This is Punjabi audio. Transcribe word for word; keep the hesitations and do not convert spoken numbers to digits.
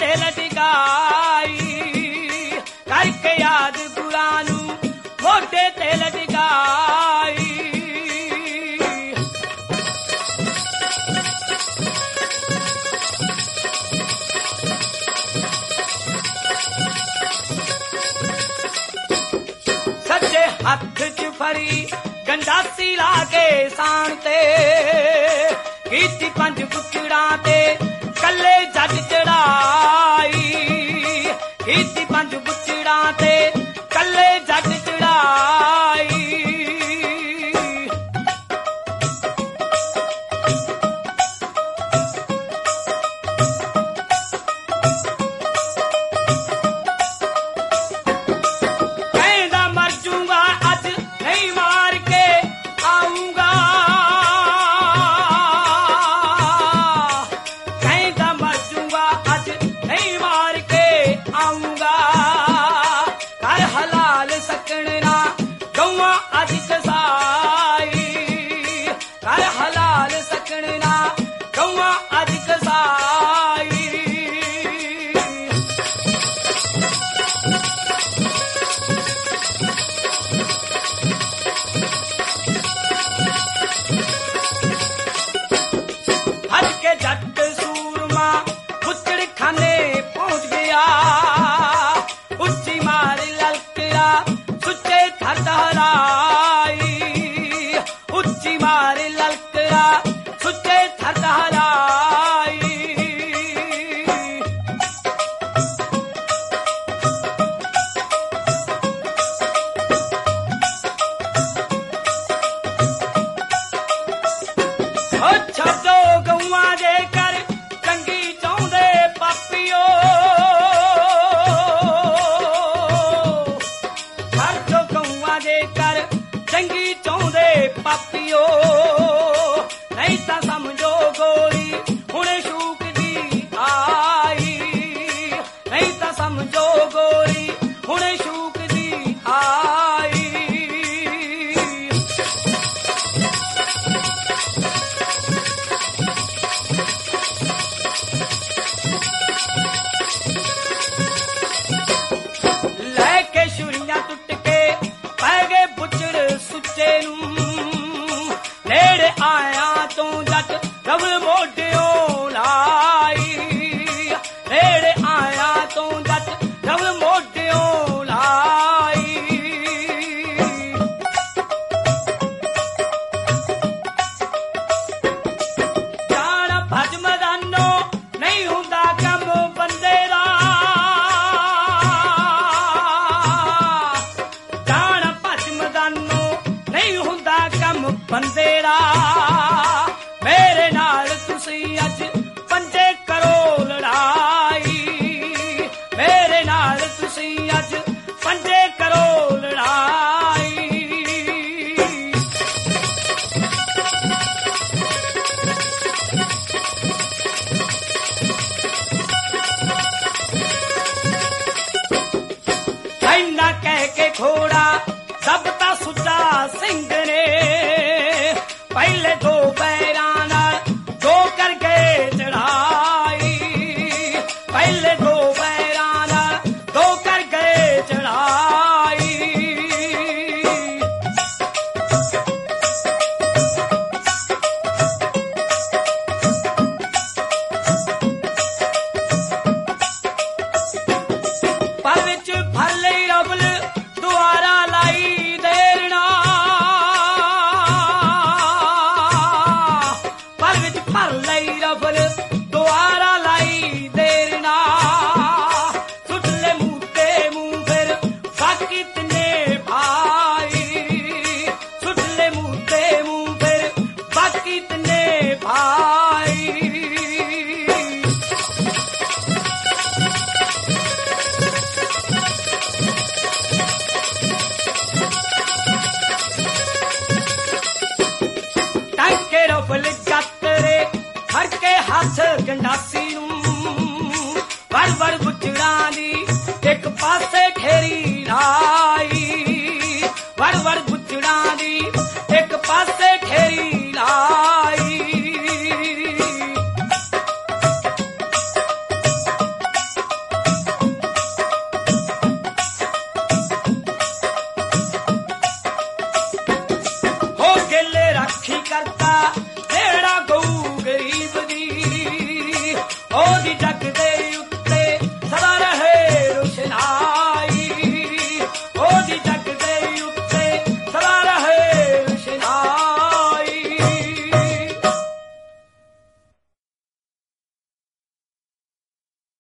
ਤੇ ਲਟਕਾਈ, ਕਰਕੇ ਯਾਦ ਗੁਰਾਂ ਨੂੰ ਮੋਢੇ ਤੇ ਲਟਕਾਈ। ਸੱਜੇ ਹੱਥ ਚ ਫੜੀ ਗੰਡਾਸੀ ਲਾ ਕੇ ਸਾਣ ਤੇ, ਕੀਤੀ ਪੰਜ ਬੁੱਚੜਾਂ ਤੇ ਕੱਲੇ ਜੱਟ ਚੜਾਈ, ਕੀਤੀ ਪੰਜ ਬੁੱਚੜਾਂ ਤੇ ਕੱਲੇ ਜੱਟ ਚੜਾਈ। ਕਹਿੰਦਾ ਮਰ ਜੂੰਗਾ ਅੱਜ ਨਹੀਂ ਮਾਰ ਕੇ ਆਊਂਗਾ, ਕਹਿੰਦਾ ਮਰ ਜੂੰਗਾ ਅੱਜ ਨਹੀਂ ਮਾਰ ਕੇ ਆਊਂਗਾ। ਕਰ ਹਲਾਲ ਸਕਣ ਨਾ ਗਊਆਂ ਅੱਜ ਕਸਾਈ, ਕਰ ਹਲਾਲ ਸਕਣ ਨਾ ਗਊਆਂ ਅੱਜ ਕਸਾਈ। ਹੱਜ ਕੇ ਜੱਟ ਸੂਰਮਾ ਬੁੱਚੜ ਖਾਨੇ ਪਹੁੰਚ ਗਿਆ, ਉੱਚੀ ਮਾਰ ਲਲਕਰਾ ਸੁੱਚੇ ਥਰ ਦਹਰਾਈ, ਉੱਚੀ ਮਾਰ ਲਲਕਰਾ ਸੁੱਚੇ ਥਰ ਦਹਰਾਈ। ਓ ਛੱਡੋ ਗਊਆਂ ਦੇ ਕਰ ਚੰਗੀ ਚਾਹੁੰਦੇ ਪਾਪੀਓ, ਛੱਡੋ ਗਊਆਂ ਦੇ ਕਰ ਚੰਗੀ ਚਾਹੁੰਦੇ ਪਾਪੀਓ। ਨਹੀਂ ਤਾਂ ਸਮਝੋ ਗੋਲੀ ਹੁਣ ਸ਼ੂਕ ਦੀ ਆਈ, ਨਹੀਂ ਤਾਂ ਸਮਝੋ ਗੋਲੀ ਹੁਣ ਸ਼ੂਕ ਦੀ ਆਈ। ਲੈ ਕੇ ਛੁਰੀਆਂ ਟੁੱਟ ਕੇ ਪੈ ਗਏ ਬੁੱਚੜ ਸੁੱਚੇ ਨੂੰ, ਨੇੜੇ ਆਇਆ ਤੋਂ ਜੱਟ ਰਵਲ ਮੋਢਿਓਂ ਲਾਈ, ਨੇੜੇ ਆਇਆ ਤੋਂ ਜੱਟ ਰਵਲ ਮੋਢਿਓਂ ਲਾਈ। ਜਾਣ ਭੱਜ ਮੈਦਾਨੋਂ ਨਹੀਂ ਹੁੰਦਾ ਕੰਮ ਬੰਦੇ ਦਾ, ਜਾਣ ਭੱਜ ਮੈਦਾਨੋਂ ਨਹੀਂ ਹੁੰਦਾ ਕੰਮ ਬੰਦੇ ਦਾ। ਮੇਰੇ ਨਾਲ ਤੁਸੀਂ ਅੱਜ ਪੰਜੇ ਕਰੋ ਲੜਾਈ, ਮੇਰੇ ਨਾਲ ਤੁਸੀਂ ਅੱਜ ਪੰਜੇ ਕਰੋ ਲੜਾਈ। ਇੰਨਾ ਕਹਿ ਕੇ ਘੋੜਾ ਦਬਤਾ ਸੁੱਚਾ ਸਿੰਘ ਨੇ, ਪਹਿਲੇ ਦੋ ਪੈਰਾਂ ਨਾਲ ਦੋ ਕਰ ਗਏ ਚੜਾਈ, ਪਹਿਲੇ ਦੋ ਪੈਰਾਂ ਨਾਲ ਦੋ ਕਰ ਗਏ ਚੜਾਈ। ਪਰ ਵਿੱਚ ਫੜ ਲਈ ਰਬਲ ਦੁਆਰਾ ਲਾਈ ਦੇਣਾ, ਪਰ ਵਿੱਚ ਫੜ ਲਈ ਰਬਲ ਦੁਆਰਾ ਲਾਈ ਦੇਣਾ। ਸੁੱਟ ਲੈ ਮੂੰਹ ਤੇ ਮੂੰਹ ਫਿਰ ਬਾਕੀ ਤਨੇ ਭਾਈ, ਸੁੱਟ ਲੈ ਮੂੰਹ ਤੇ ਮੂੰਹ ਫਿਰ ਬਾਕੀ ਤਨੇ ਭਾਈ। ਟਾਂਕੇ ਰਫਲ ਜਾਤਰੇ ਫੜ ਕੇ ਹੱਥ ਗੰਡਾਸੀ ਨੂੰ, ਵੜ ਵੜ ਬੁੱਚੜਾਂ ਦੀ ਇੱਕ ਪਾਸੇ